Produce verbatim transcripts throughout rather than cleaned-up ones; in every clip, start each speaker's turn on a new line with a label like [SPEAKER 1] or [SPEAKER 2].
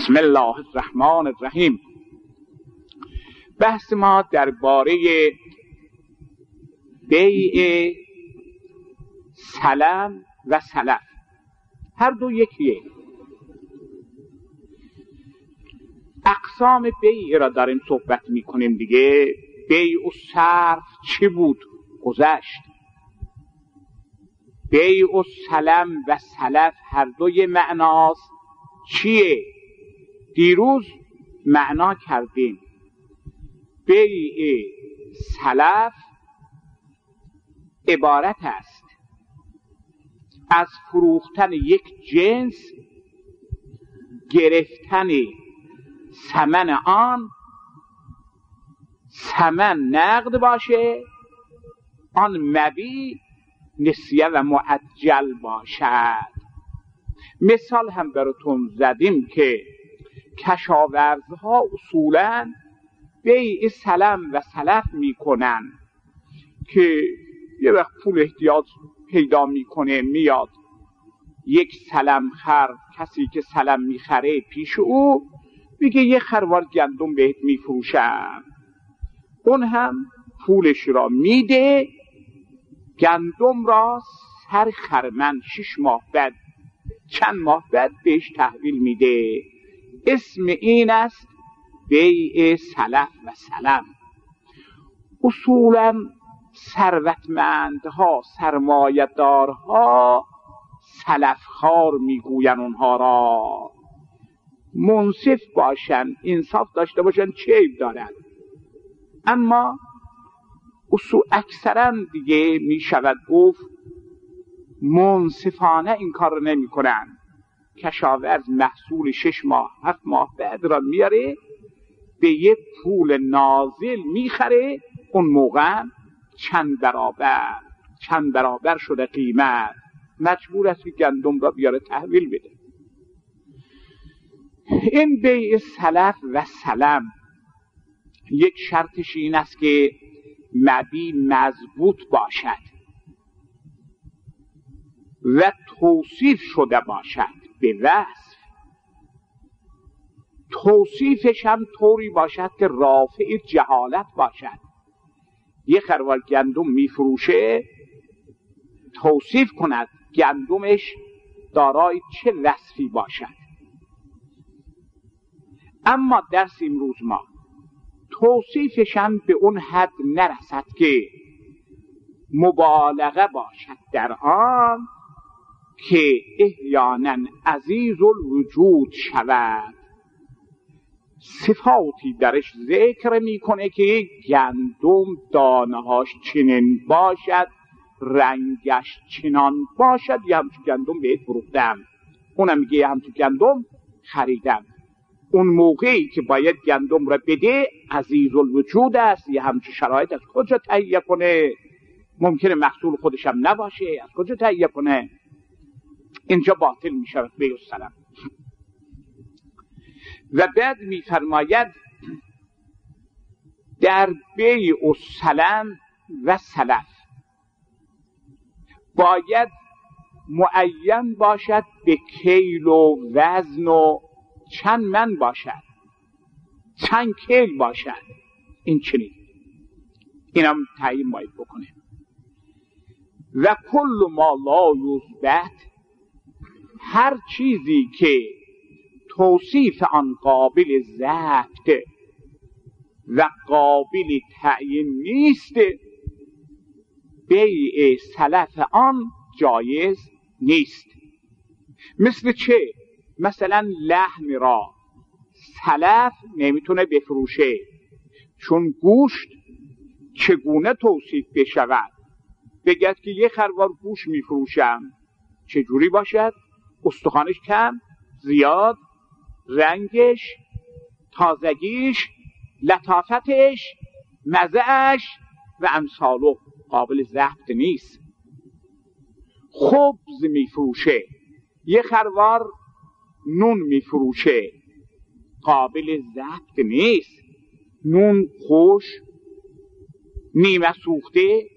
[SPEAKER 1] بسم الله الرحمن الرحیم. بحث ما درباره بیع سلم و سلف، هر دو یکیه. اقسام بیع را داریم صحبت میکنیم دیگه. بیع و صرف چی بود؟ گذشت. بیع و سلم و سلف هر دوی معناست. چیه؟ دیروز معنا کردیم. بیع سلف عبارت است از فروختن یک جنس، گرفتن ثمن آن، ثمن نقد باشه، آن مبیع نسیه و معجل باشد. مثال هم براتون زدیم که کشاورزها اصولاً بیع سلم و سلف میکنن که یه وقت پول احتیاج پیدا میکنه، میاد یک سلم خر، کسی که سلم میخره پیش او میگه یه خروار گندم بهت میفروشم، اون هم پولش را میده، گندم را سر خرمن شش ماه بعد، چند ماه بعد بهش تحویل میده. اسم این است بیع سلف و سلم. اصولا ثروتمندها، سرمایه‌دارها سلفخوار میگوین اونها را. منصف باشن، انصاف داشته باشن، چه عیب دارن؟ اما اصول اکثرا دیگه میشود گفت منصفانه این کار رو نمی کنن. کشاورز محصول شش ماه هفت ماه بعد را میاره، به یه پول نازل میخره، اون موقع چند برابر چند برابر شده قیمت، مجبور است که گندم را بیاره تحویل بده. این بیع سلف و سلم یک شرطش این است که مبیع مضبوط باشد و توصیف شده باشد به وصف. توصیفش هم طوری باشد که رافع جهالت باشد. یه خروار گندم میفروشه، توصیف کند گندمش دارای چه وصفی باشد. اما درس امروز ما توصیفش هم به اون حد نرسد که مبالغه باشد در آن که احیانا عزیز الوجود شود. صفاتی درش ذکر میکنه که گندم دانهاش چنین باشد، رنگش چنان باشد، یه همچون گندم بهت فروختم، اونم میگه یه همچون گندم خریدم. اون موقعی که باید گندم را بده عزیز الوجود است، یه همچون شرایط از کجا تهیه کنه؟ ممکنه محصول خودش هم نباشه، از کجا تهیه کنه؟ اینجا باطل می شود بیع و سلم. و بعد می فرماید در بیع و سلم و سلف باید معین باشد به کیل و وزن و چند من باشد، چند کیل باشد. این چنین اینم تعیین باید بکنه. و کل ما لا یثبت، هر چیزی که توصیف آن قابل ضبط و قابل تعیین نیست، بیع سلف آن جایز نیست. مثل چه؟ مثلا لحم را سلف نمیتونه بفروشه، چون گوشت چگونه توصیف بشود؟ بگید که یه خروار گوشت میفروشم، چجوری باشد؟ استخوانش کم، زیاد، رنگش، تازگیش، لطافتش، مزهش و امثالو قابل ضبط نیست. خبز میفروشه، یه خروار نون میفروشه، قابل ضبط نیست. نون خوش، نیمه سوخته،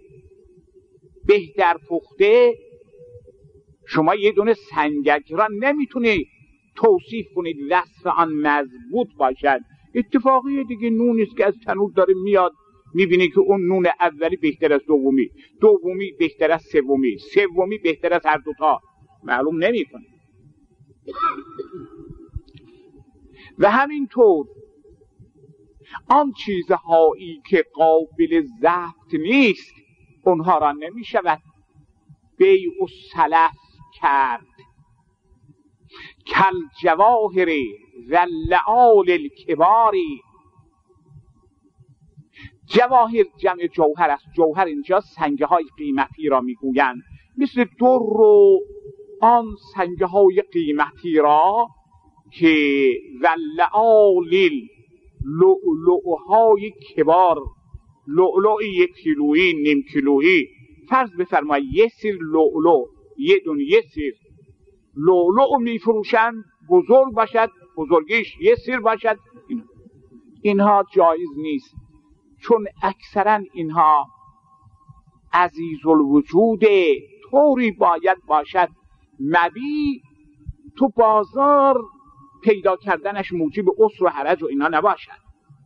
[SPEAKER 1] بهتر پخته. شما یه دونه سنگک را نمیتونی توصیف کنید وصف آن مضبوط باشد. اتفاقی دیگه نونی است که از تنور داره میاد، میبینی که اون نون اولی بهتر از دومی، دومی بهتر از سومی، سومی بهتر از هر دوتا، معلوم نمیکنه. و همینطور آن چیزهایی که قابل ضبط نیست اونها را نمیشود بیع و سلف کرد. کل جواهر و لعال الکباری. جواهر جمع جوهر است. جوهر اینجا سنگه های قیمتی را میگویند، مثل در و آن سنگه های قیمتی را که و لعال لؤلؤ های کبار، لؤلؤ یک کیلویی نیم کیلویی، فرض بفرمایید یه سیر لؤلؤ، یه دونه یه سیر لؤلؤ میفروشند، بزرگ باشد بزرگیش یه سیر باشد. اینها جایز نیست، چون اکثرا اینها عزیز الوجود طوری باید باشد مبیع تو بازار پیدا کردنش موجب عسر و حرج و اینا نباشد.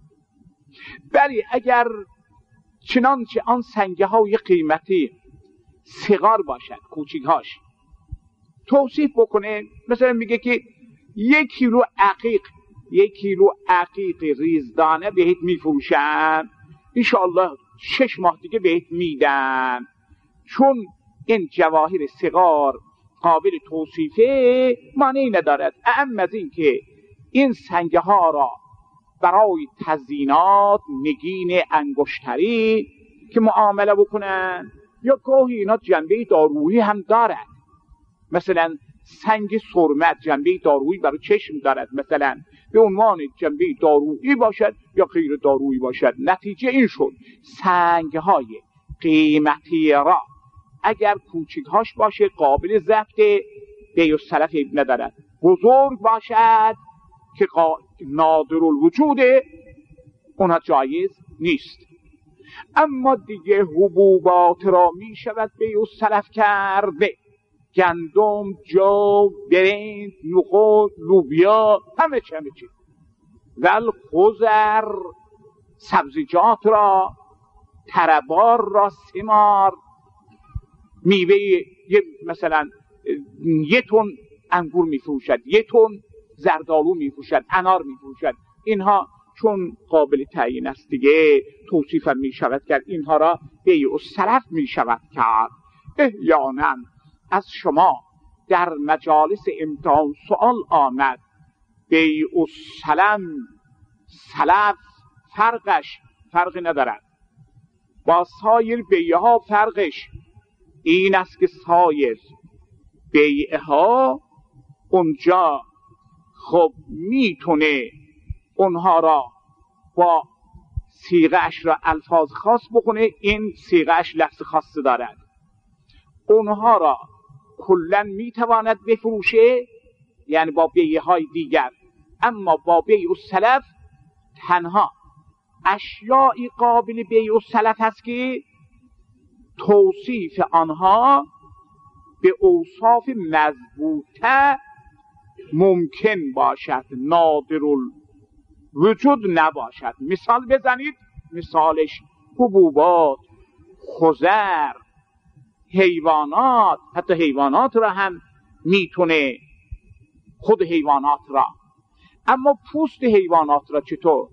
[SPEAKER 1] بلی اگر چنانچه آن سنگه های قیمتی صغار باشد، کوچیک‌هاش توصیف بکنه، مثلا میگه که یک کیلو عقیق یک کیلو عقیق ریزدانه بهت میفروشن، انشاءالله شش ماه دیگه بهت میدن. چون این جواهر صغار قابل توصیفه مانعی ندارد. اهم از این که این سنگه ها را برای تزیینات، نگین انگشتری که معامله بکنن، یا گاهی اینا جنبه دارویی هم دارد. مثلا سنگ سرمت جنبه دارویی برای چشم دارد، مثلا به عنوان جنبه دارویی باشد یا غیر دارویی باشد. نتیجه این شد سنگ های قیمتی را اگر کوچیک‌هاش باشه قابل ضبط، بیع و سلف ندارد. بزرگ باشد که نادر الوجود، اونها جایز نیست. اما دیگه حبوبات را می شود بیع و سلف کرده، گندم، جو، برنج، نخود، لوبیا، همه چی همه چی. ول خضر، سبزیجات را، تربار را، ثمار، میوه، یه مثلا یه تن انگور میفروشد، یه تن زردآلو میفروشد، انار میفروشد. اینها چون قابل تعیین است دیگه توصیف می شود کرد، اینها را بیع و سلف می شود کرد. احیانا از شما در مجالس امتحان سوال آمد بیع و سلم سلف فرقش فرقی ندارد با سایر بیعها. فرقش این است که سایر بیعها اونجا خب میتونه اونها را با صیغه‌اش را الفاظ خاص بکنه، این صیغه‌اش لفظ خاص دارد. اونها را کلن میتواند بفروشه، یعنی با بیعهای دیگر. اما با بیع و سلف تنها اشیاء قابل بیع و سلف هست که توصیف آنها به اوصاف مضبوطه ممکن باشد، نادر الوجود نباشد. مثال بزنید. مثالش حبوبات، خضر، حیوانات، حتی حیوانات را هم میتونه، خود حیوانات را. اما پوست حیوانات را چطور؟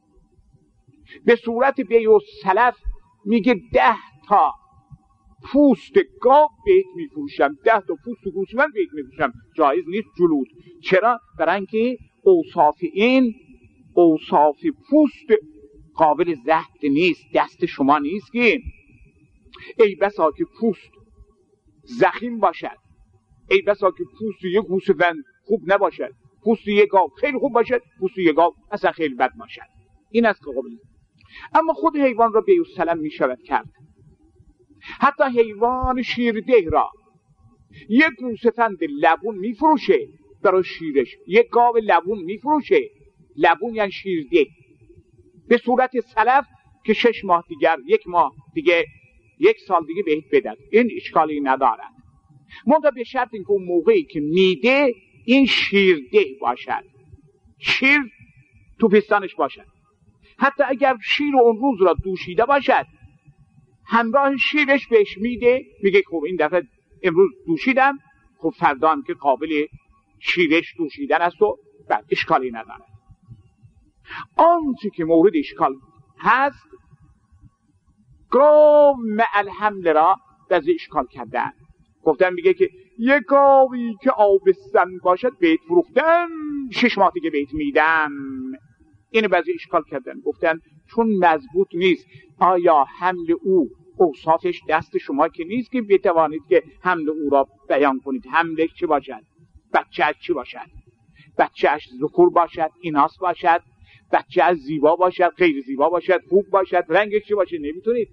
[SPEAKER 1] به صورت بیع و سلف میگه ده تا پوست گاو بهت میفروشم، ده تا پوست گوسفند بهت میفروشم. جایز نیست جلود. چرا؟ برای اینکه اوصاف این اوصاف پوست قابل ضبط نیست، دست شما نیست. که ای بسا که پوست زخیم باشد، ای بسا که پوست یک گوسفند خوب نباشد، پوست یک گاو خیلی خوب باشد، پوست یک گاو اصلا خیلی بد باشد. این است که قابل. اما خود حیوان را بیع و سلم می شود کرد. حتی حیوان شیرده را یک گوسفند لبون می فروشه برای شیرش، یک گاو لبون می فروشه. لبون یعنی شیرده به صورت سلف که شش ماه دیگر، یک ماه دیگه، یک سال دیگه بهت بدن. این اشکالی ندارد، منتها به شرط اینکه اون موقعی که میده این شیرده باشد، شیر تو پستانش باشد، حتی اگر شیر اون روز را دوشیده باشد همراه شیرش بهش میده، میگه خب این دفعه امروز دوشیدم، خب فردا هم که قابل شیرش دوشیدن است و بعد اشکالی نداره. آنچه که مورد اشکال هست گاو مع حمل را بعضی اشکال کردن، گفتن میگه که یک گاوی که آبستن باشد بهت فروختم، شش ماه دیگه بهت میدم. اینو بعضی اشکال کردن، گفتن چون مضبوط نیست، آیا حمل او اوصافش دست شما که نیست که بتوانید که حمل او را بیان کنید؟ حملش چی باشد؟ بچه‌اش چی باشد؟ بچه‌اش ذکور باشد، ایناث باشد، بچه‌اش زیبا باشد، غیر زیبا باشد، خوب باشد، رنگش چی باشه؟ نمیتونید.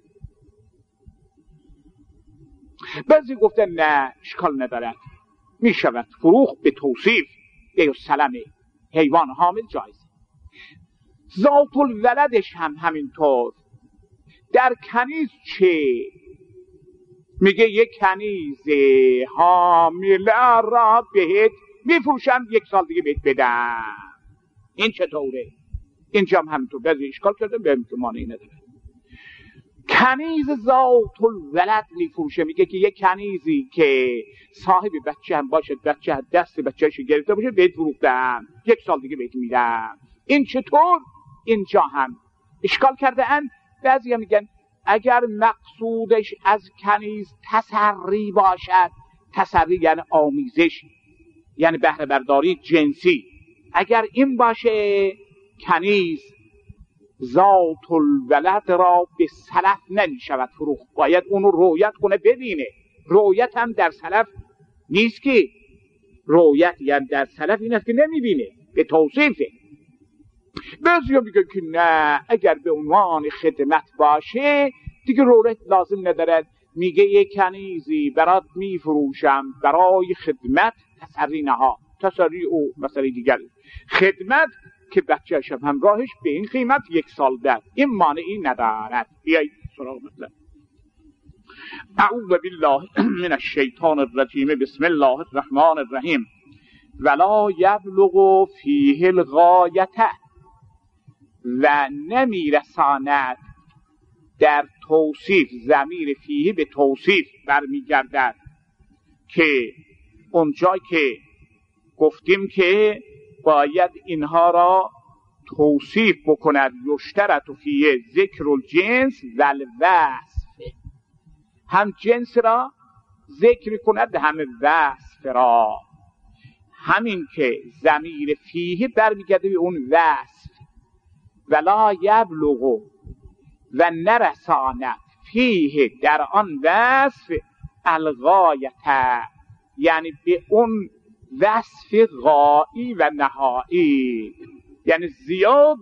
[SPEAKER 1] بعضی گفتن نه اشکال ندارد، میشود فروخت به توصیف، به سلم حیوان حامل جایز. ذات الولدش هم همینطور. در کنیز چه؟ میگه یک کنیز حامل را بهت میفروشم، یک سال دیگه بهت بدم. این چطوره؟ اینجا هم همینطور بعضی اشکال کردن، به که مانعی نداره. کنیز ذات الولد میفروشه، میگه که یک کنیزی که صاحب بچه هم باشه، بچه دست بچه‌شو گرفته باشه بهت فروختم، یک سال دیگه بهت میدم. این چطور؟ اینجا هم اشکال کرده اند. بعضی هم میگن اگر مقصودش از کنیز تسری باشد، تسری یعنی آمیزش، یعنی بهره برداری جنسی، اگر این باشه کنیز ذات الولد را به سلف نمیشود فروخت، باید اونو رؤیت کنه ببینه. رؤیت هم در سلف نیست که، رؤیت یعنی در سلف این است که نمیبینه، به توصیفه. بعضی میگن که نه، اگر به عنوان خدمت باشه دیگه رؤیت لازم ندارد. میگه یک کنیزی برات میفروشم برای خدمت، تسری نها، تسری او مسئله دیگر، خدمت که بچه‌ش هم همراهش به این قیمت یک سال ده، این مانعی ندارد. بیایید سراغ مطلب. اعوذ بالله من الشیطان الرجیم، بسم الله الرحمن الرحیم. ولا یبلغ فیه الغایة، و نمیرساند در توصیف، ضمیر فیه به توصیف برمیگردد که اونجا که گفتیم که باید اینها را توصیف بکند، یشترط فیه ذکر الجنس و الوصف، هم جنس را ذکر کند هم وصف را. همین که ضمیر فیه برمیگرده به اون وصف. ولا یبلغ، و نرساند، فیه در آن وصف، الغایة یعنی به اون وصف غایی و نهایی، یعنی زیاد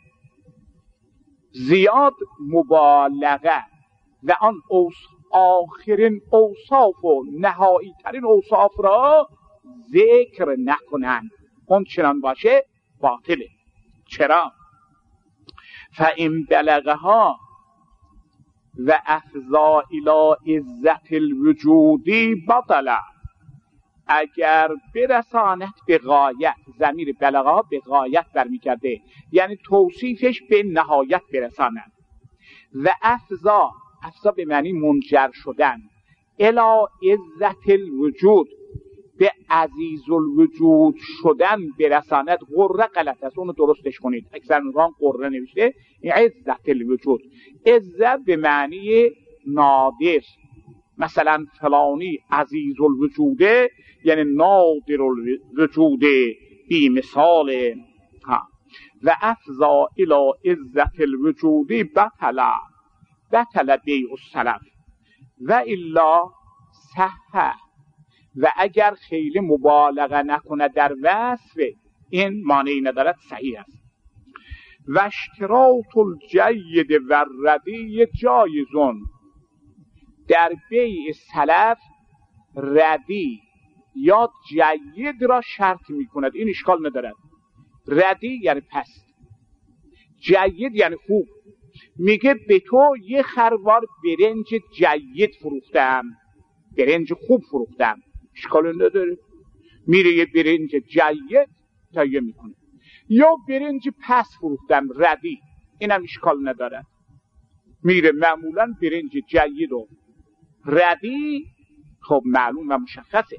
[SPEAKER 1] زیاد مبالغه و آن آخرین اوصاف و نهایی ترین اوصاف را ذکر نکنند. اون چنان باشه باطله. چرا؟ فإن بلغها و افضا الی عزت الوجودی بطل، اگر برساند به غایت، ضمیر بلغها به غایت برمیگرده، یعنی توصیفش به نهایت برساند. و افضا، افضا به معنی منجر شدن، الی عزت الوجود، به عزیز الوجود شدن برساند. قره غلط است، اونو درستش کنید، اکثر نظام قره نوشته، عزت الوجود. عزت به معنی نادر، مثلا فلانی عزیز الوجوده یعنی نادر الوجود، بی مثال. ها. و افضا الی عزت الوجودی بطل، بطل بیع السلف و الا صح، و اگر خیلی مبالغه نکنه در وصف، این مانعی ندارد، صحیح است. و اشتراط الجید و الردی جایزون، در بیع سلف ردی یا جید را شرط می کند، این اشکال ندارد. ردی یعنی پست، جید یعنی خوب. میگه به تو یه خروار برنج جید فروختم، برنج خوب فروختم، اشکال نداره. میره یه برنج جید تهیه میکنه، یا برنج پس فروختم ردی، اینم اشکال نداره. میره معمولا برنج جید و ردی خب معلوم و مشخصه.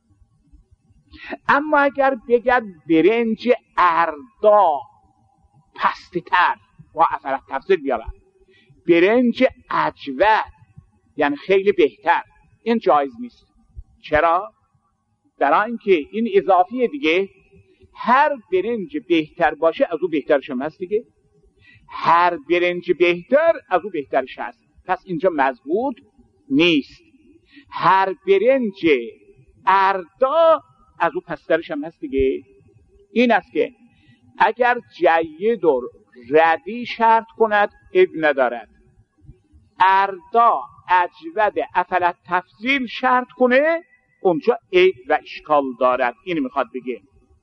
[SPEAKER 1] اما اگر بگد برنج اردا پسته تر و اثرت تفسیر بیارن، برنج اجود یعنی خیلی بهتر، این جایز نیست. چرا؟ برای اینکه این اضافیه دیگه، هر برنج بهتر باشه از او بهترش هم هست دیگه، هر برنج بهتر از او بهترش هست، پس اینجا مضبوط نیست. هر برنج اردا از او پسترش هم هست دیگه. این است که اگر جید و ردی شرط کند اب ندارد، اردا اجود افلت تفضیل شرط کنه اونجا عیب و اشکال دارد. این میخواد بگه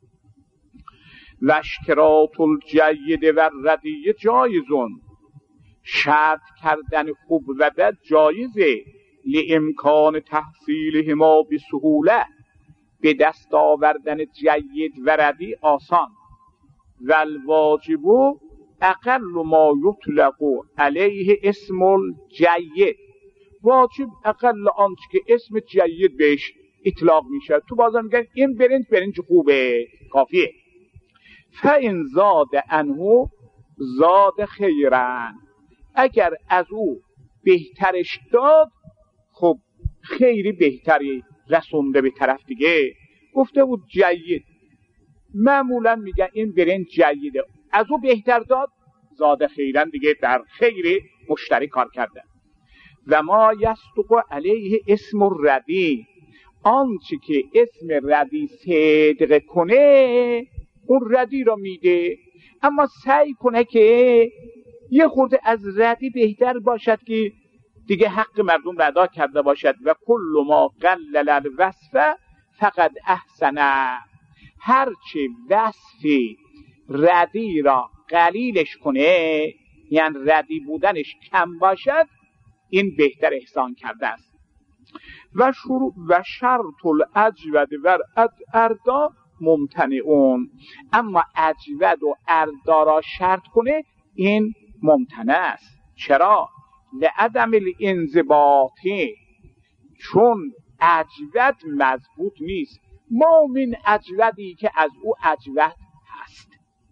[SPEAKER 1] و اشتراط الجید و ردی جایزون، شرط کردن خوب و بد جایزه، لامکان تحصیلهما بسهوله، به دست آوردن جید و ردی آسان. والواجب اقل ما یطلق علیه اسم الجید، واجب اقل آنچه که اسم جید بهش اطلاق میشه. تو بازار میگن این برنج برنج خوبه، کافیه. فإن زاد عنه زاد خیرن، اگر از او بهترش داد خب خیری بهتری رسونده به طرف دیگه. گفته بود جید، معمولا میگن این برنج جیده، از او بهتر داد زاد خیرن دیگه، در خیر مشتری کار کرده. و ما یصدق علیه اسم الردی، آنچه که اسم ردی صدق کنه اون ردی را میده، اما سعی کنه که یه خورده از ردی بهتر باشد که دیگه حق مردم را ادا کرده باشد. و کل ما قلل الوصف فقد احسنه، هرچه وصف ردی را قلیلش کنه، یعنی ردی بودنش کم باشد، این بهتر احسان کرده است. و شروع و شرط الاجود و اردا ممتنعون، اما اجود و اردا را شرط کنه این ممتنع است. چرا؟ لعدم الانضباطی، چون اجود مضبوط نیست. ما من اجودی که از او اجود هست،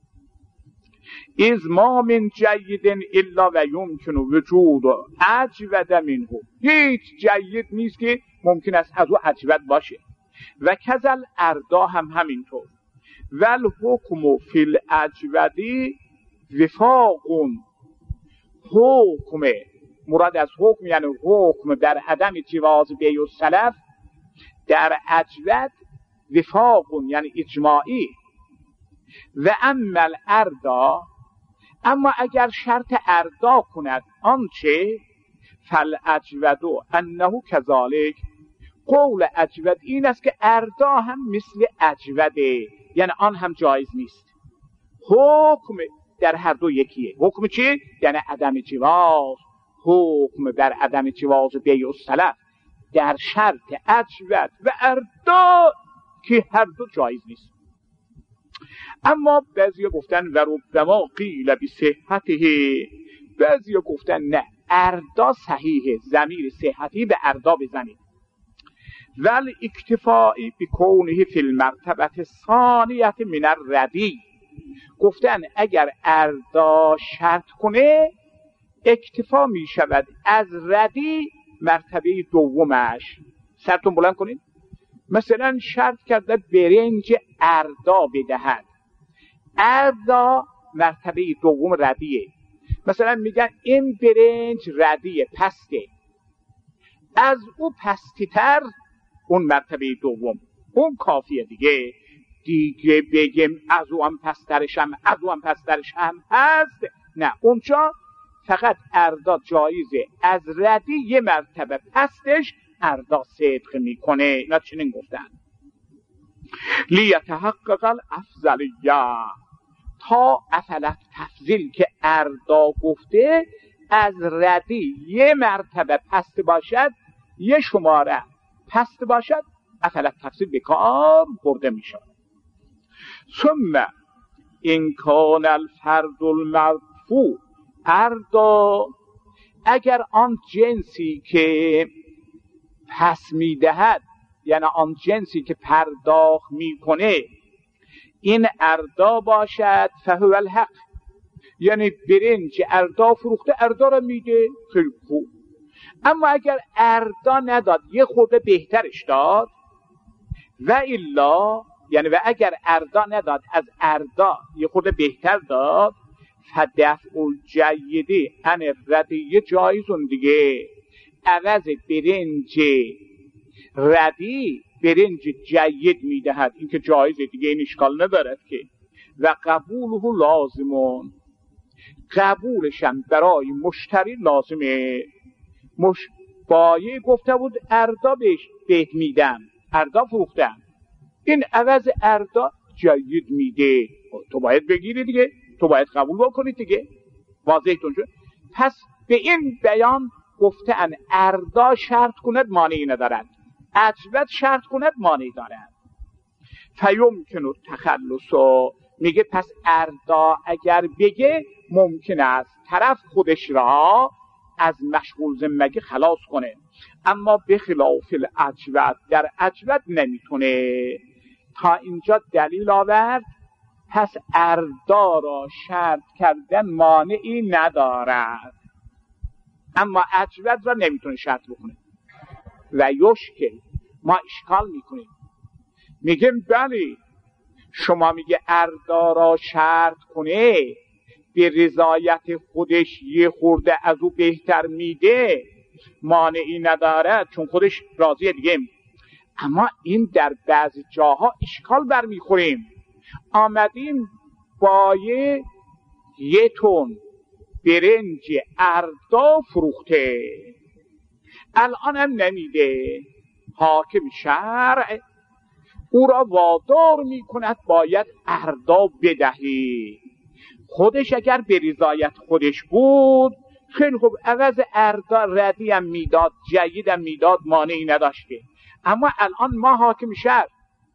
[SPEAKER 1] از ما من جید الا و یمکن وجود اجود منه، هیچ جید نیست که ممکن است از او اجود باشه. و کذل اردا هم همینطور. ول حکم فی الاجودی وفاقون، حکم مراد از حکم یعنی حکم در عدم جواز بیع و سلف، در اجود وفاقون یعنی اجماعی. و اما الاردا، اما اگر شرط اردا کند آنچه، فالاجود انه کذالک، قول اجود این است که اردا هم مثل اجوده، یعنی آن هم جایز نیست. حکم در هر دو یکیه. حکم چی؟ یعنی عدم جواز. حکم در عدم جواز بیع و سلف در شرط اجود و اردا که هر دو جایز نیست. اما بعضی گفتن و ربما قیل بصحته، بعضی گفتن نه اردا صحیحه، ضمیر صحتی به اردا بزنید. ول اکتفائی بکونه فی المرتبه الثانیه من الردی، گفتن اگر اردا شرط کنه اکتفا می شود از ردی مرتبه دومش. سرتون بلند کنید. مثلا شرط کرده برنج اردا بدهد، اردا مرتبه دوم ردیه. مثلا میگن این برنج ردیه، پسته، از او پستی تر اون مرتبه دوم، اون کافیه دیگه. دیگه بگیم از او هم پسترش هم از او هم پسترش هم هست، نه، اونجا فقط اردا جایزه، از ردی یه مرتبه پستش اردا صدق میکنه. اینا چنین گفتن. لیتحقق الافضلیه، تا افلت تفضیل که اردا گفته از ردی یه مرتبه پست باشد، یه شماره پست باشد، اصلا تفسیر به کار برده می شود. ثم این کان الفرد المرفوع اردا، اگر آن جنسی که پس می دهد، یعنی آن جنسی که پرداخت می کنه این اردا باشد، فهو الحق، یعنی برنج اردا فروخته اردا را میده، خیلی خوب. اما اگر اردا نداد یه خورده بهترش داد، و الا، یعنی و اگر اردا نداد از اردا یه خورده بهتر داد، فدفع الجیدی ان ردیه جایزون دیگه، عوض برنج ردی برنج جید میدهد، این که جایزه دیگه، این اشکال ندارد که. و قبوله لازمون، قبولشم برای مشتری لازمه. مش بایه گفته بود اردا بهش بهت میدم، اردا فروختم، این عوض اردا جید میده، تو باید بگیری دیگه، تو باید قبول بکنی دیگه، واضحتون شد. پس به این بیان گفتن اردا شرط کند مانعی ندارد، عجبت شرط کند مانعی دارد. فیمکن التخلص، میگه پس اردا اگر بگه ممکن است طرف خودش را از مشغول زمگی خلاص کنه، اما به خلاف العجبت، در عجبت نمیتونه. تا اینجا دلیل آورد، پس اردا را شرط کردن مانعی ندارد، اما عجبت را نمیتونه شرط بکنه. و یشکل، ما اشکال میکنیم، میگیم بله شما میگه اردا را شرط کنه، به رضایت خودش یه خورده از او بهتر میده، مانعی نداره چون خودش راضیه دیگه. اما این در بعضی جاها اشکال برمیخوریم، آمدیم با یه یه تن برنج اردا فروخته، الان هم نمیده، حاکم شرع او را وادار میکند باید اردا بدهی. خودش اگر به رضایت خودش بود خیلی خوب، عوض اردا ردی هم میداد، جید هم میداد، مانعی نداشته. اما الان ما حاکم شرع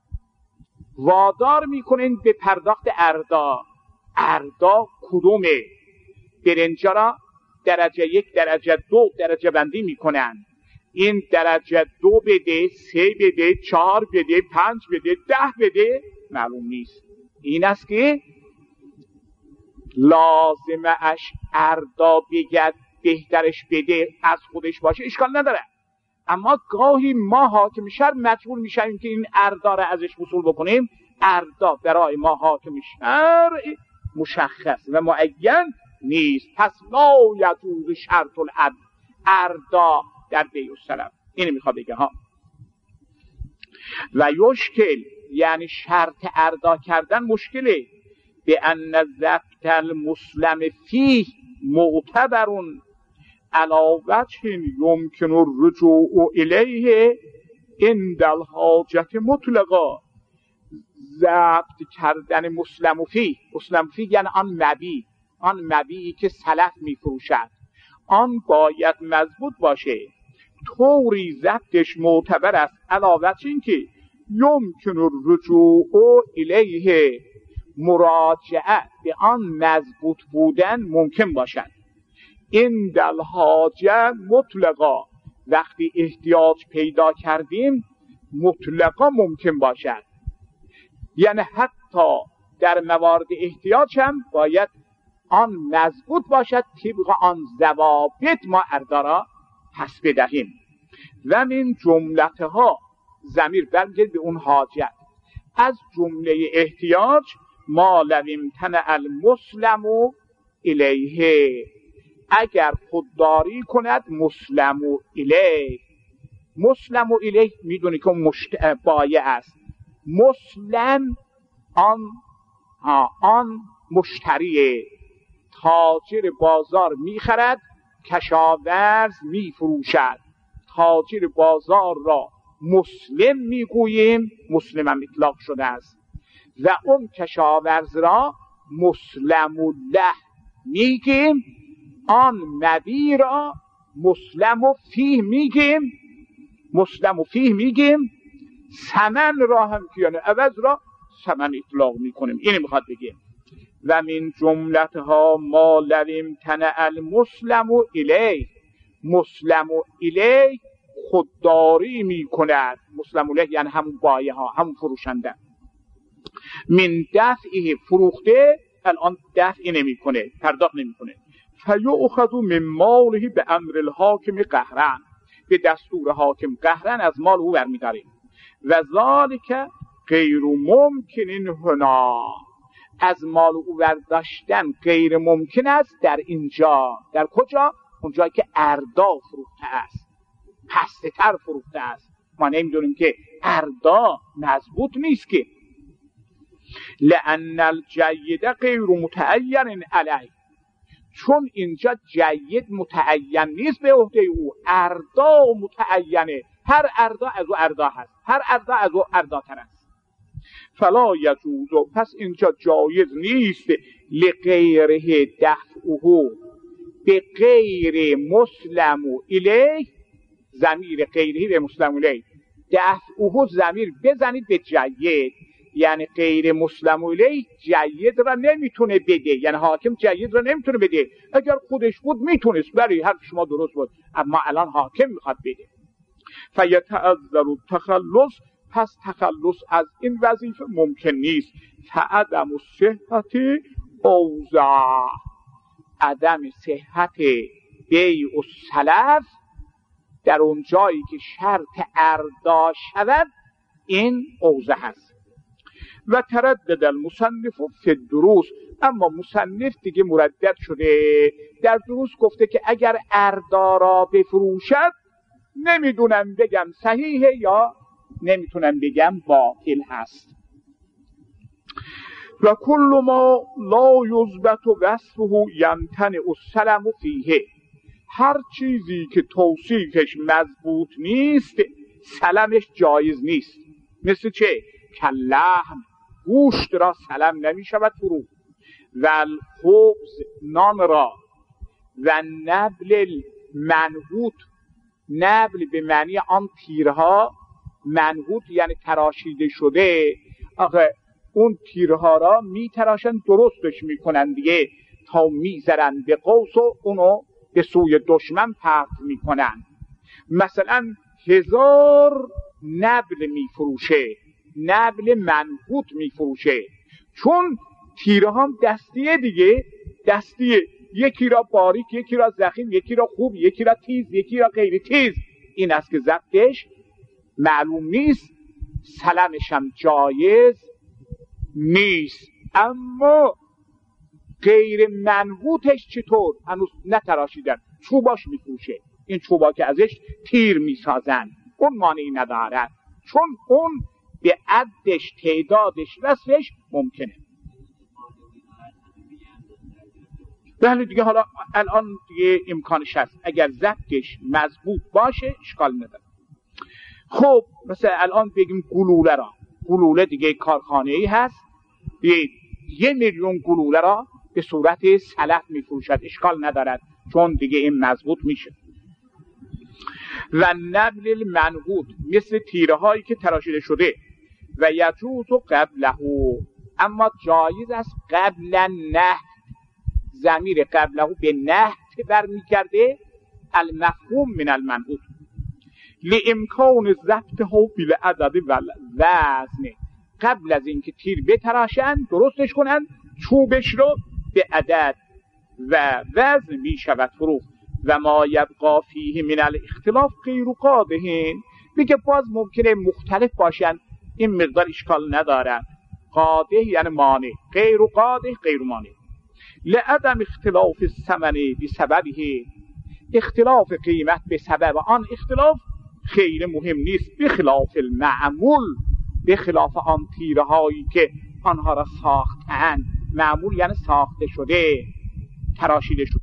[SPEAKER 1] وادار میکنین به پرداخت اردا. اردا کدومه؟ برنجا را درجه یک، درجه دو درجه بندی میکنن. این درجه دو بده، سه بده، چهار بده، پنج بده، ده بده، معلوم نیست. این است که لازمه اش اردا بگد، بهترش بده، از خودش باشه، اشکال نداره. اما گاهی ما حاکم شرع مجبور میشیم که این اردا را ازش وصول بکنیم. اردا برای ما حاکم شرع مشخص و معین نیست، پس لا یجوز شرط العد اردا در بیع و سلم. اینو میخواد بگه ها. و یشکل، یعنی شرط اردا کردن مشکله، به ان ضبط المسلم فیه معتبرون علی وجه یمکن الرجوع الیه عند الحاجت مطلقا. ضبط کردن مسلم فیه، مسلم فیه یعنی آن مبی، آن مبیی که سلف میفروشد، آن باید مضبوط باشه، طوری ضبطش معتبر است علاوه این که یمکن الرجوع الیه، مراجعه به آن مضبوط بودن ممکن باشد. این دل حاجه مطلقا، وقتی احتیاج پیدا کردیم مطلقا ممکن باشد، یعنی حتی در موارد احتیاج هم باید آن مضبوط باشد، طبق آن ضوابط ما اردا را پس بدهیم. و من جملتها، ضمیر برگرد به اون حاجت، از جمله احتیاج ما لو امتنع المسلم الیه، اگر خودداری کند مسلم الیه. مسلم الیه میدونی که مشت... بایع است، مسلم آن آن مشتریه، تاجر بازار میخرد، کشاورز میفروشد. تاجر بازار را مسلم میگوییم، مسلم هم اطلاق شده است، و اون کشاورز را مسلم له میگیم، آن مبی را مسلم فیه میگیم، مسلم فیه میگیم ثمن را هم که یعنی عوض را ثمن اطلاق میکنیم. اینی میخواد بگه و من جملتها ما لویم تنع المسلم الیه. مسلم الیه خودداری میکند. مسلم الیه یعنی همون بایه ها، همون فروشنده. من دفعه فروخته الان دفع نمیکنه، پرداخت نمیکنه. فیؤخذ من ماله به امر الحاکم قهرا، به دستور حاکم قهرا از مال او برمی‌داریم. و ذالک غیر ممکن هنا، از مال او برداشتن غیر ممکن است در اینجا. در کجا؟ اونجایی که اردا فروخته است، پسته تر فروخته است. ما نمیدونیم که اردا مضبوط نیست که. لأن الجید غیر متعین علیه، چون اینجا جید متعین نیست به عهده او، اردا متعینه. هر اردا از او اردا هست، هر اردا از او اردا تر است. فلا یجوز، پس اینجا جایز نیست لغیره دفعه به غیر مسلم الیه، ضمیر غیره به مسلم الیه، دفعه ضمیر بزنید به جید، یعنی غیر مسلم الیه جید را نمیتونه بده، یعنی حاکم جید را نمیتونه بده. اگر خودش بود میتونست، ولی حرف شما درست بود، اما الان حاکم میخواد بده. فیتعذر التخلص، پس تخلص از این وظیفه ممکن نیست. فعدم صحت اوضاع، عدم صحت بیع و سلف در اون جایی که شرط اردا شود این اوضاع هست. و تردد المصنف فی الدروس، اما مصنف دیگه مردد شده در دروس، گفته که اگر اردا را بفروشد نمیدونم بگم صحیحه یا نمیتونم بگم باطل هست. و کل ما لا یثبت وصفه یمتنع السلم فیه، هر چیزی که توصیفش مضبوط نیست سلمش جایز نیست. مثل چه؟ کلحم، گوشت را سلم نمی شود فروخت. و الخبز، نان را. و نبل منحوت، نبل به معنی آن تیرها، منحوت یعنی تراشیده شده. آخه اون تیرها را می تراشن، درستش می کنن دیگه، تا می زرن به قوس و اونو به سوی دشمن پرت می کنن. مثلا هزار نبل می فروشه، نبل منحوت می فروشه، چون تیره هم دستیه دیگه، دستیه، یکی را باریک، یکی را ضخیم، یکی را خوب، یکی را تیز، یکی را غیر تیز. این است که ضبطش معلوم نیست، سلمش هم جایز نیست. اما غیر منحوتش چطور؟ هنوز نتراشیدن، چوباش میفروشه، این چوبا که ازش تیر میسازن، اون مانعی ندارد، چون اون به عدش، تعدادش، وصفش ممکنه. بله دیگه، حالا الان دیگه امکانش هست، اگر ضبطش مضبوط باشه اشکال نداره. خب مثلا الان بگیم گلوله را، گلوله دیگه کارخانه‌ای هست، یه میلیون گلوله را به صورت سلف میفروشد، اشکال ندارد، چون دیگه این مضبوط میشه. و نبل المنحوت، مثل تیره هایی که تراشیده شده. و یجوز قبله، اما جایز است قبل نه، ضمیر قبله به نه برمیگرده، المفهوم من المنحوت، لامکان ضبطه بالعدد و وزن، قبل از اینکه تیر بتراشن، درستش کنن، چوبش رو به عدد و وزن می شود فروخت. و ما یبقا فیه من الاختلاف غیر قادحین، میگه باز ممکنه مختلف باشن، این مقدار اشکال نداره. قادح یعنی مانع، غیر قادح غیر مانع. لعدم اختلاف الثمن بسببه، اختلاف قیمت به سبب آن اختلاف خیلی مهم نیست، بخلاف المعمول، بخلاف آن تیره هایی که آنها را ساختند. معمول یعنی ساخته شده، تراشیده شده.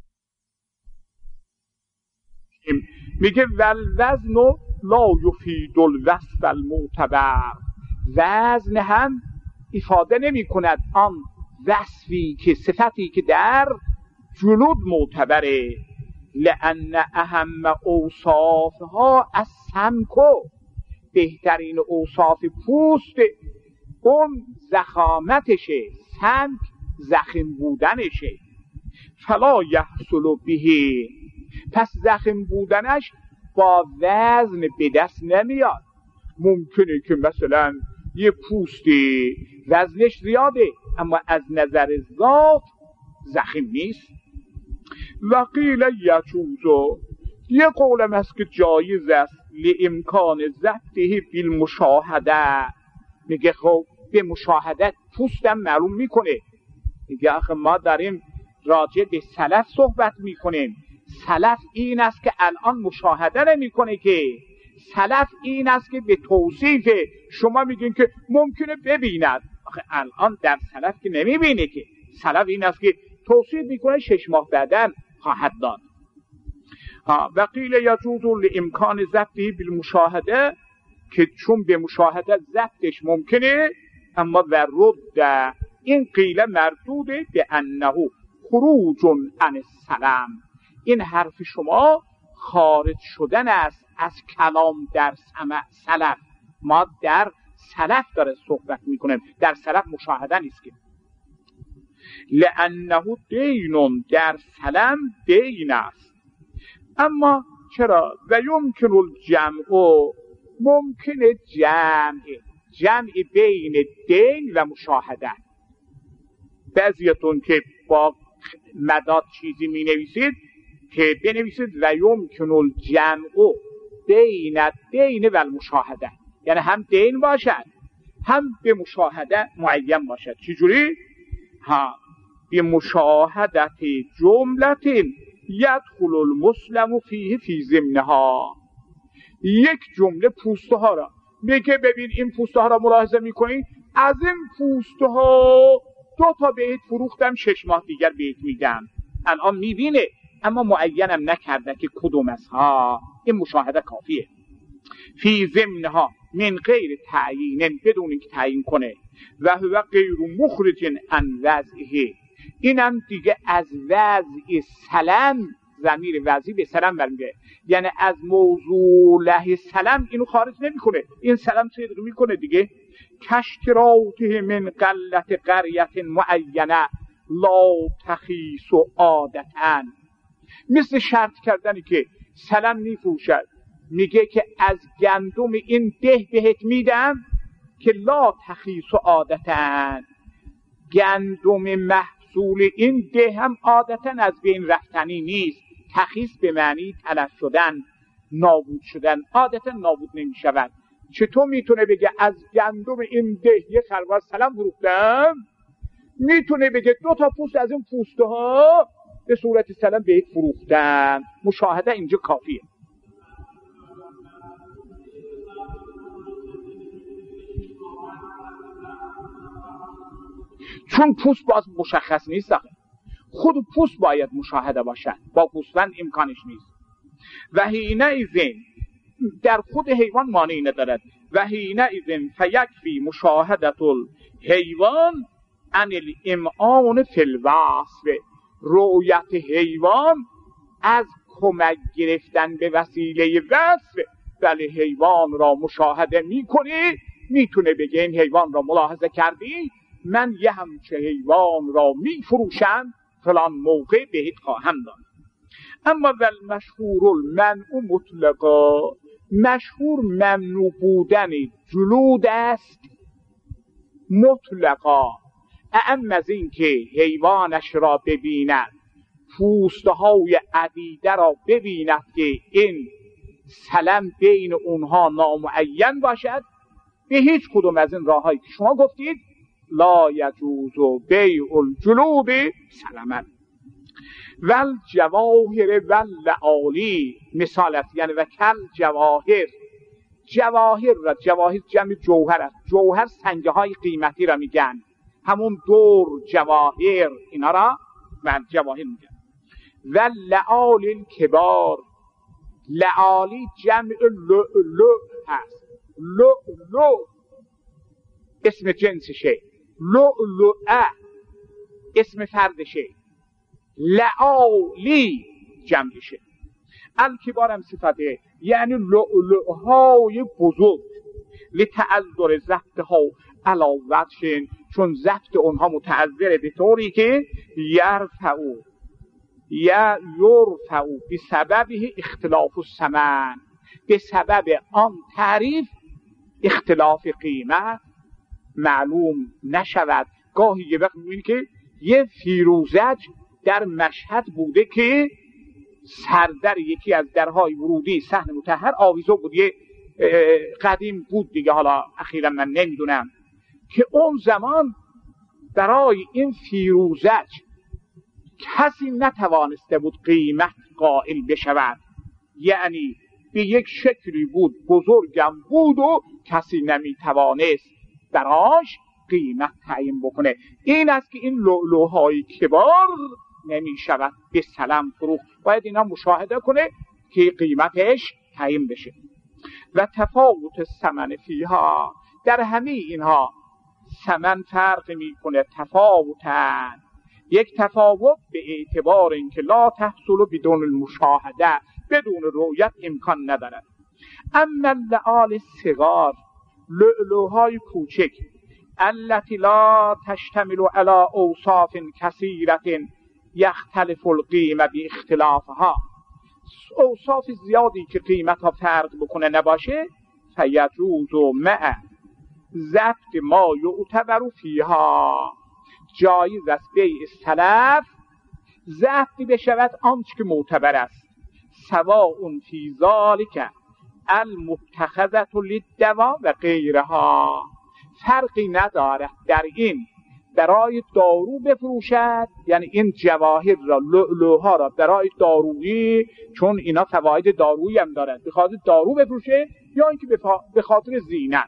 [SPEAKER 1] میگه والوزن لا یفید الوصف المعتبر، وزن هم افاده نمی کند آن وصفی که، صفتی که در جلود معتبره. لأن اهم اوصافها السمک، بهترین اوصاف پوست اون زخامتشه، سنگ زخم بودنشه. فلا یحصل به، پس زخم بودنش با وزن به دست نمیاد. ممکنه که مثلا یه پوستی وزنش زیاده اما از نظر ذات زخم نیست. و قیل یجوز، یه قولم هست که جایز است لامکان ضبطه بالمشاهده، میگه خب به مشاهده پوستم معلوم میکنه. میگه آخه ما داریم راجع به سلف صحبت میکنیم، سلف این است که الان مشاهده نمیکنه، که سلف این است که به توصیف شما میگین که ممکنه ببیند. آخه الان در سلف که نمیبینه، که سلف این است که توصیف میکنه شش ماه بعدن خواهد داد. و قیل یجوز لامکان ضبطه بالمشاهده، که چون به مشاهده ضبطش ممکنه، اما و رد، این قیل مردوده به انه خروج عن السلام، این حرف شما خارج شدن است از کلام در سلف. ما در سلف داره صحبت میکنیم، در سلف مشاهده نیست که. لانه دین، در سلم دین است. اما چرا؟ و یمکن الجمع، ممکنه جمع جمع بین دین و مشاهده. بعضیتون که با مداد چیزی می نویسید که بنویسید و یمکن الجمع بین الدین و المشاهده، یعنی هم دین باشد هم به مشاهده معین باشد. چجوری؟ ها، به مشاهدت جملت یدخل المسلم فیه فی ضمنها، یک جمله پوسته ها را میگه ببین این پوسته ها را ملاحظه میکنی، از این پوسته ها دو تا بهت فروختم، شش ماه دیگر بهت میدم. الان میبینه اما معینم نکرده که کدوم از ها. این مشاهده کافیه. فی ضمنها من غیر تعیین، بدون اینکه تعیین کنه. و هو غیر مخرج عن وضعه، اینم دیگه از وضع سلم، ضمیر وضعی به سلم برمیگه، یعنی از موضوع له سلم اینو خارج نمیکنه. این سلم صدق میکنه دیگه. کشتراته من قلت قریت معینه لا تخیص عادتاً، مثل شرط کردنی که سلم میفروشد، میگه که از گندم این ده بهت میدم که لا تخیص عادتاً، گندم محصول این ده هم عادتاً از بین رفتنی نیست. تخیص به معنی تلف شدن، نابود شدن، عادتاً نابود نمیشود. چطور میتونه بگه از گندم این ده یه خروار سلم فروختم؟ میتونه بگه دو تا پوست از این پوسته ها به صورت سلم بهت فروختم. مشاهده اینجا کافیه. چون پوست باز مشخص نیست، خود پوست باید مشاهده باشد، با گوسفند امکانش نیست. و حینئذ، در خود حیوان مانعی ندارد. و حینئذ فیکفی مشاهدت الحیوان عن الامعان فی الوصف، رؤیت حیوان از کمک گرفتن به وسیله وصف. ولی حیوان را مشاهده میکنی، میتونه بگه این حیوان را ملاحظه کردی، من یه همچه حیوان را میفروشم، فلان موقع بهت خواهم داد. اما ول مشهور المنع مطلقا، مشهور ممنوع بودن جلود است مطلقا، اعم از این که حیوانش را ببیند، پوسته های عدیده را ببیند که این سلم بین اونها نامعین باشد، به هیچ کدوم از این راههایی که شما گفتید لا یجوز بیع الجلود سلما. ول جواهر ول لعالی، مثال است، یعنی و کل جواهر، جواهر را، جواهر جمع جوهر است، جوهر سنگه های قیمتی را میگن، همون دور جواهر اینا را من جواهر میگن. و لعالی کبار، لعالی جمع لؤلؤ هست، لؤلؤ اسم جنسشه، لؤلؤه اسم فردشه، لعالی جمعشه. الکبار هم صفته، یعنی لؤلؤهای بزرگ، لتعذر ضبطها علی وجه، چون ضبط اونها متعذر به طوری که یرفعو یا یرفعو بسببه اختلاف الثمن، به سبب آن تعریف اختلاف قیمت معلوم نشود. گاهی یه وقت می‌بینی که یه فیروزج در مشهد بوده که سردر یکی از درهای ورودی صحن مطهر آویزون بود، یه قدیم بود دیگه، حالا اخیرا من نمیدونم، که اون زمان برای این فیروزج کسی نتوانسته بود قیمت قائل بشود، یعنی به یک شکلی بود بزرگم بود و کسی نمیتوانست براش قیمت تعیین بکنه. این است که این لؤلؤهای کبار نمی شود به سلم فروخت، باید اینا مشاهده کنه که قیمتش تعیین بشه. و تفاوت ثمن فیها، در همه اینها ثمن فرق می کنه، تفاوتن. یک تفاوت به اعتبار اینکه لا تحصل بدون المشاهده، بدون رؤیت امکان ندارد. اما اللعال الصغار، لؤلؤهای کوچک، التي لا تشتمل على اوصاف كثيرة یختلف القیمه باختلافها، اوصاف زیادی که قیمت ها فرق بکنه نباشه، فیجوز مع ضبط ما یعتبر فیها، جایز است بیع سلف ضبط بشود آنچه که معتبر است، سواء فی ذلک المتخذة للدوا و غیرها، فرقی ندارد در این برای دارو بفروشد، یعنی این جواهر را، لؤلؤها را برای دارویی، چون اینا فواید دارویی هم دارد، به خاطر دارو بفروشه یا اینکه به خاطر زینت.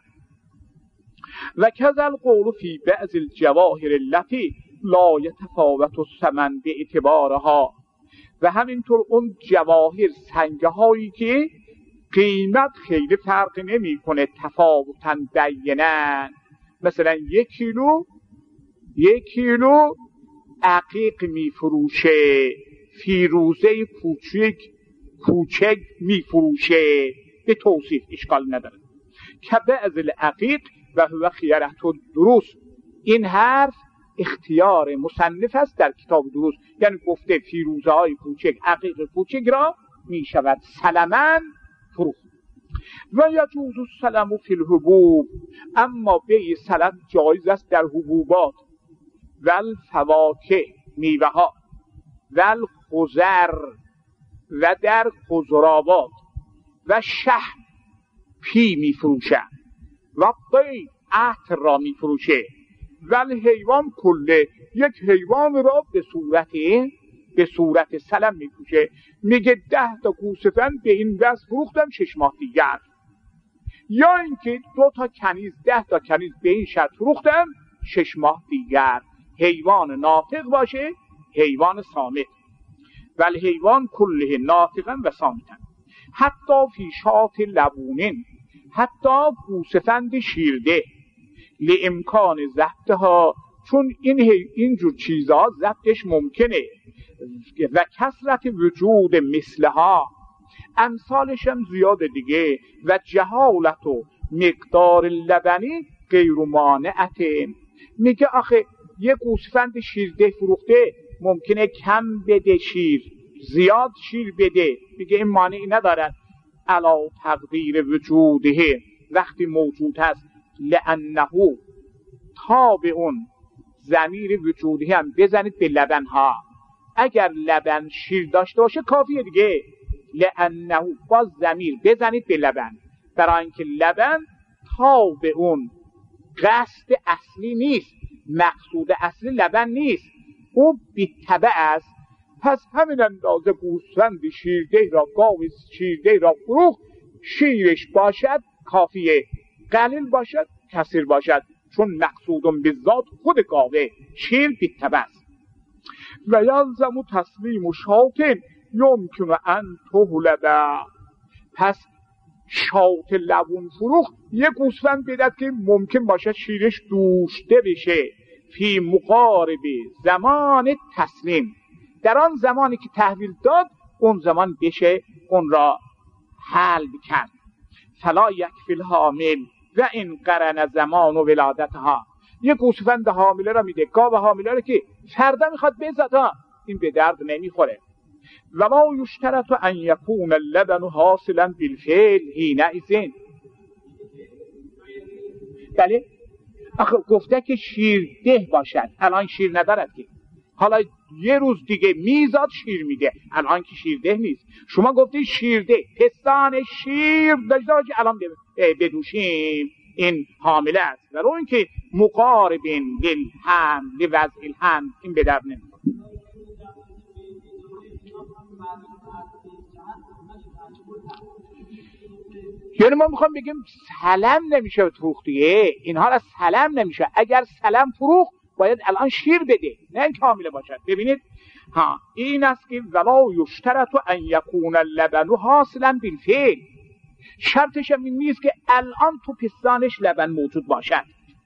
[SPEAKER 1] و کذا القول فی بعض الجواهر التي لا یتفاوت الثمن باعتبارها، و همینطور اون جواهر، سنگه هایی که قیمت خیلی فرق نمی کنه، تفاوتاً بینن. مثلا یک کیلو یک کیلو عقیق می فروشه، فیروزه کوچک کوچک می فروشه، به توصیف اشکال نداره. که بعض العقیق و هو خیرة الدروس، این حرف اختیار مصنف است در کتاب دروس، یعنی گفته فیروزه های کوچک، عقیق کوچک را می شود سلمن فروخت. و یجوز السلم فی الحبوب، اما بیع سلم جایز است در حبوبات، و الفواکه میوه ها، و الخضر و در خضروات، و شحم پی می فروشه، و طی عطر را می فروشه، و الحیوان کله، یک حیوان را به صورت به صورت سلم می فروشه. میگه ده تا گوسفند به این وضع فروختم شش ماه دیگر، یا اینکه دو تا کنیز، ده تا کنیز به این شرط فروختم شش ماه دیگر. حیوان ناطق باشه، حیوان صامت، ولی حیوان کله ناطقا و صامتا. حتی فی شات لبونین، حتی گوسفند شیرده، لامکان ضبطها، چون این اینجور چیزها ضبطش ممکنه، و کثرت وجود مثلها، امثالش هم زیاده دیگه، و جهالت و مقدار لبنی غیر مانعت. میگه آخه یه گوسفند شیرده فروخته ممکنه کم بده شیر، زیاد شیر بده، میگه این مانعی ندارد. علا تقدیر وجوده، وقتی موجود هست، لانه تابع، ضمیر وجودی هم بزنید به لبن ها، اگر لبن شیر داشته باشه کافیه دیگه. لانه باز ضمیر بزنید به لبن، برای اینکه لبن تابع اون قصد اصلی نیست، مقصود اصلی لبن نیست، او بی‌تبع است. پس همین اندازه گوسفند شیرده را، گاو شیرده را فروخت، شیرش باشد کافیه، قلیل باشد کثیر باشد، چون مقصودم به ذات خود گاوه، شیر بی‌تبع است. و یلزم تسلیم شاط یمکن ان تهلب، پس شاط لبون فروخت یک گوسفند بدد که ممکن باشد شیرش دوشته بشه، فی مقارب زمان تسلیم، در آن زمانی که تحویل داد اون زمان بشه اون را حل کرد. فلا یکفی الحامل و این قرن زمان و ولادتها. یه گوسفند حامله را میده، گاو حامله را که فردا میخواد بزد، این به درد نمیخوره. و ما یشترط ان یکون اللبن حاصلا بالفعل حینئذ. بله آخه گفته که شیرده باشد، الان شیر ندارد که، حالا یه روز دیگه میزاد شیر میده، الان که شیرده نیست. شما گفته شیرده، پستان شیر داشته باشی الان بدوشیم، این حامله است. و رو این که مقاربین للحمل لوضع الحمل، این به درد نمیخوره. یعنی ما میخوام بگیم سلم نمیشه فروخت دیگه، اینها را سلم نمیشه. اگر سلم فروخت باید الان شیر بده، نه این کامله باشد. ببینید ها این است که ولا یشترط ان یکون اللبن حاصلا بالفعل. شرطش هم این نیست که الان تو پستانش لبن موجود باشد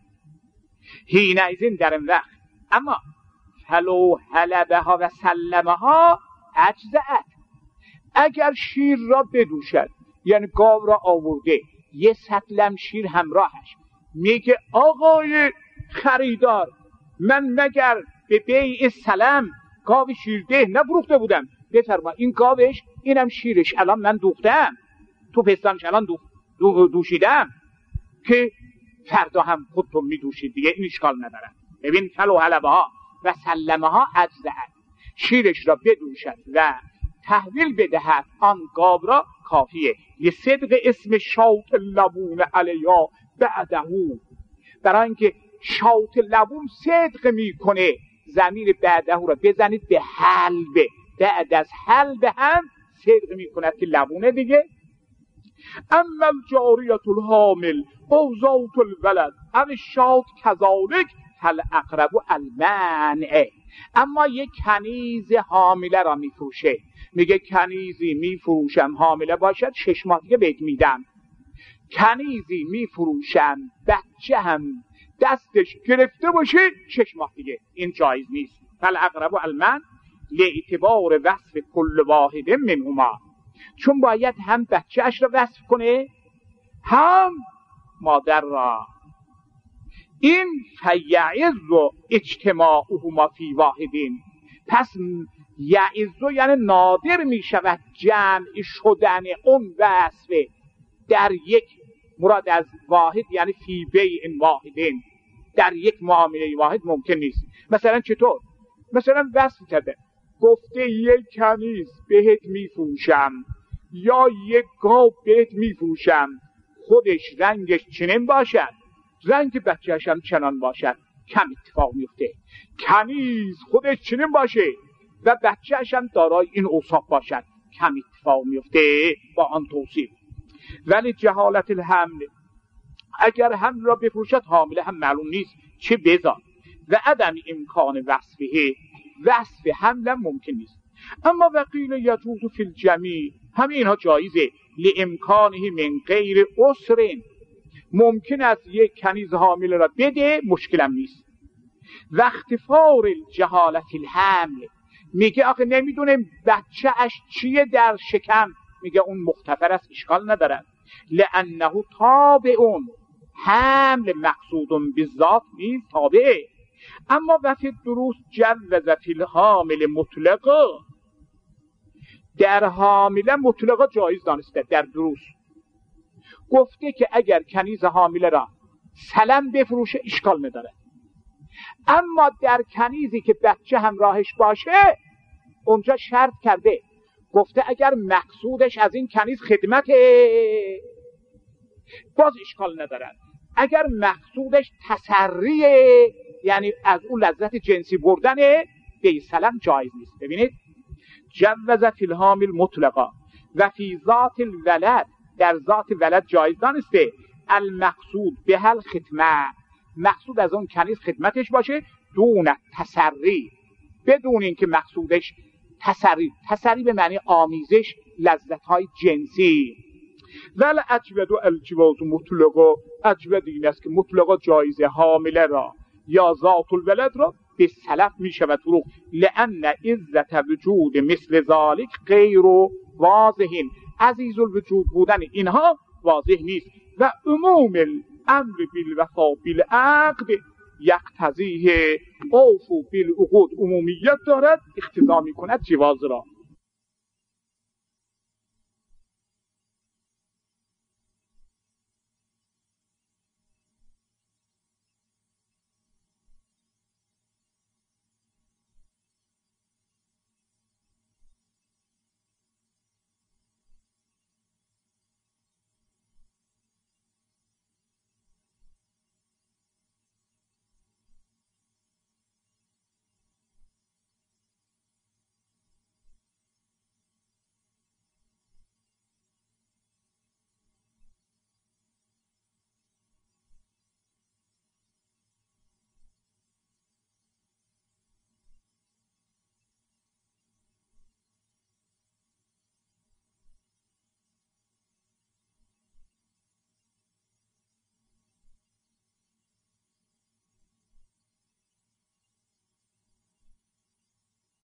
[SPEAKER 1] حینئذ در این وقت. اما فلو حلبها و سلمها اجزأت، اگر شیر را بدوشد، یعنی گاو را آورده یه سطلم شیر همراهش، میگه آقای خریدار من مگر به بیع سلم گاو شیرده نفروخته بودم؟ بفرما این گاوش، اینم شیرش، الان من دوختم تو پستانش، الان دو دو دوشیدم که فردا هم خودتون میدوشید دیگه، این اشکال ندارد. ببین فلو حلبها و سلمها اجزأت، شیرش را بدوشد و تحویل بدهد آن گاو را کافیه. یه صدق اسم شاط لبون علیا بعدهو، برای اینکه شاط لبون صدق میکنه، ضمیر بعدهو را بزنید به حلب، بعد از حلب هم صدق میکند که لبونه دیگه. اما الجاریت الحامل او ذات الولد او شاط کذالک فالاقرب المنع. اما یک کنیز حامله را میفروشه، میگه کنیزی میفروشم حامله باشد شش ماه دیگه بهت میدم، کنیزی میفروشم بچه هم دستش گرفته باشه شش ماه دیگه، این جایز نیست. فالاقرب المنع لاعتبار وصف کل واحد منهما، چون باید هم بچه اش را وصف کنه هم مادر را. این فیعز اجتماعهما فی واحدین، پس یعز یعنی نادر می شود جمع شدن اون وصف در یک، مراد از واحد یعنی فی بیع واحدین، در یک معامله واحد ممکن نیست. مثلا چطور؟ مثلا وصف کرده گفته یک کنیز بهت میفروشم یا یک گاو بهت میفروشم، خودش رنگش چنین باشد، رنگ بچه‌اش هم چنان باشد، کم اتفاق میفته. کنیز خودش چنین باشه و بچه‌اش هم دارای این اوصاف باشد، کم اتفاق میفته با آن توصیف. ولی جهالت الحمل، اگر حمل را بفروشد حامله هم معلوم نیست چه بزن، و عدم امکان وصفه، وصف حمل هم ممکن نیست. اما وقیل یجوز فی الجمیع، همه اینها جایزه، لامکانه من غیر عسر، ممکن است یک کنیز حامله را بده، مشکلم نیست. و اختفار الجهالت الحمل، میگه آخه نمیدونه بچه اش چیه در شکم، میگه اون مختفر است، اشکال ندارد. لانه تابعون، حمل مقصود بالذات نیست، تابعه. اما وفی دروس جوز فی الحامل مطلق، در حامله مطلقا جایز دانسته. در دروس گفته که اگر کنیز حامله را سلم بفروشه اشکال نداره، اما در کنیزی که بچه همراهش باشه اونجا شرط کرده، گفته اگر مقصودش از این کنیز خدمته باز اشکال نداره، اگر مقصودش تسریه یعنی از اون لذت جنسی بردنه به سلم جایز نیست. ببینید جوز فی الحامل مطلقا و فی ذات الولد، در ذات ولد جایز دانسته. المقصود به هل خدمه، مقصود از اون کنیز خدمتش باشه، دون تسری، بدون اینکه مقصودش تسری، تسری به معنی آمیزش لذت‌های جنسی. ول اجود و الجواز مطلقا، اجود این است که مطلقا جایز حامله را یا ذات الولد را به سلف می شود فروخت. لأن عزت وجود مثل ذالک غیر واضحین، عزیز الوجود بودن اینها واضح نیست. و عموم امر بالوفا بالعقد یقتضیه اوفو بالعقود عمومیت دارد، اقتضا می کند جواز را.